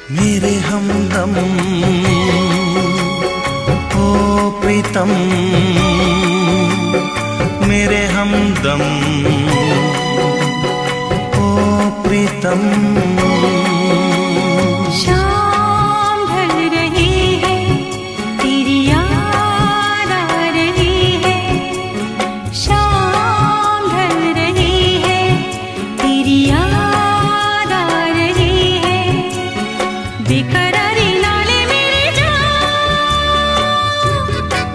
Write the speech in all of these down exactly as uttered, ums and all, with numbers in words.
मेरे हमदम ओ प्रीतम, मेरे हमदम ओ प्रीतम। शाम ढल रही है, तेरी याद आ रही है। शाम ढल रही है, तेरी याद आ रही है। बेकरारी नाले मेरी जान,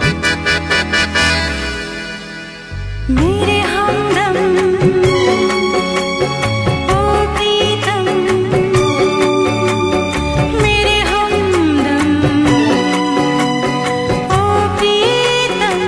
मेरे हमदम ओ प्रीतम, मेरे हमदम ओ प्रीतम।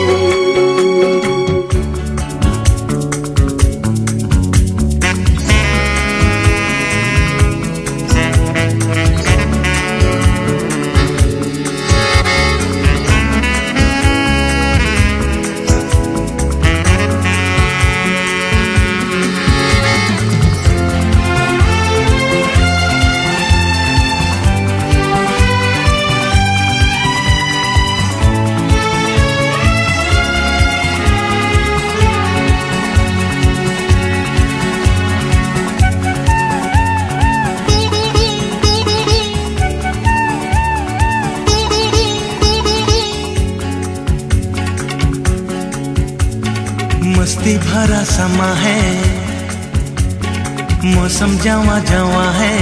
मस्ती भरा समा है, मौसम जवा जवा है।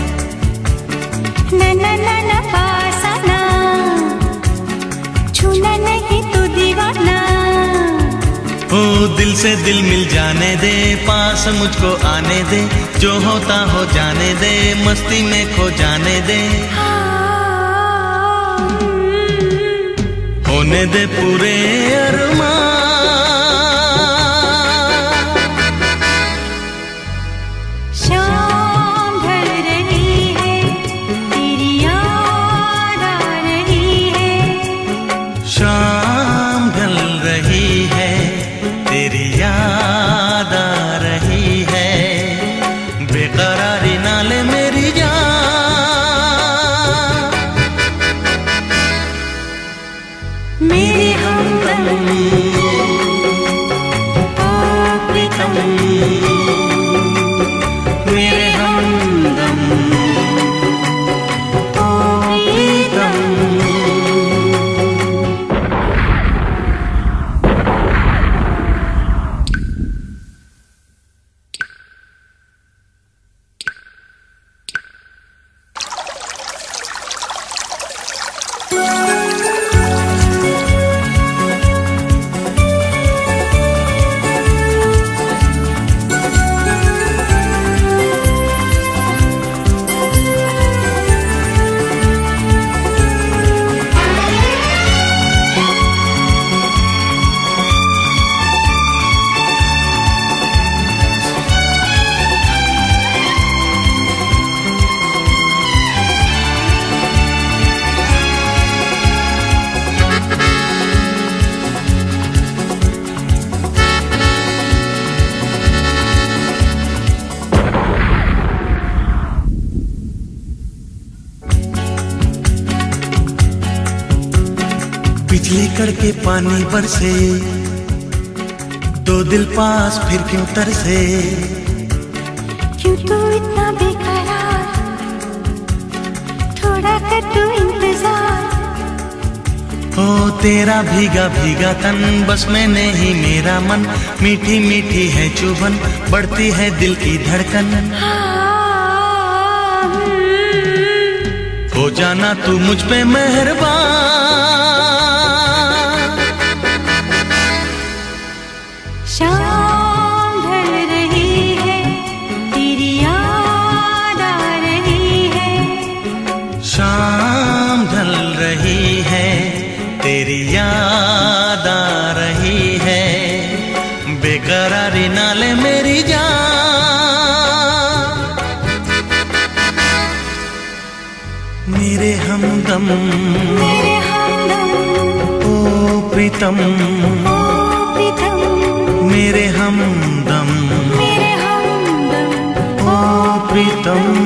ना ना ना ना पास आना, छूना नहीं तो दीवाना। ओ दिल से दिल मिल जाने दे, पास मुझको आने दे। जो होता हो जाने दे, मस्ती में खो जाने दे। होने दे पूरे अरमान, शाम ढल रही है, तेरी याद आ रही है। शाम ढल रही है, तेरी याद आ रही है। बेकरारी नाले मेरी जान, मेरे हमदम ओ प्रीतम, मेरे हमदम ओ प्रीतम। बिजली कड़के पानी बरसे, दो दिल पास फिर क्यों तरसे। क्यों तू इतना बेकरार, थोड़ा कर तू इंतजार। ओ तेरा भीगा भीगा तन, बस में नहीं मेरा मन। मीठी मीठी है चुभन, बढ़ती है दिल की धड़कन। हो जाना तू मुझ पे मेहरबान, शाम ढल रही है, तेरी याद आ रही है। शाम ढल रही है, तेरी याद आ रही है। बेकरारी नाले मेरी जान, मेरे हमदम मेरे हमदम ओ प्रीतम, ओ प्रीतम, मेरे हमदम मेरे हमदम ओ प्रीतम।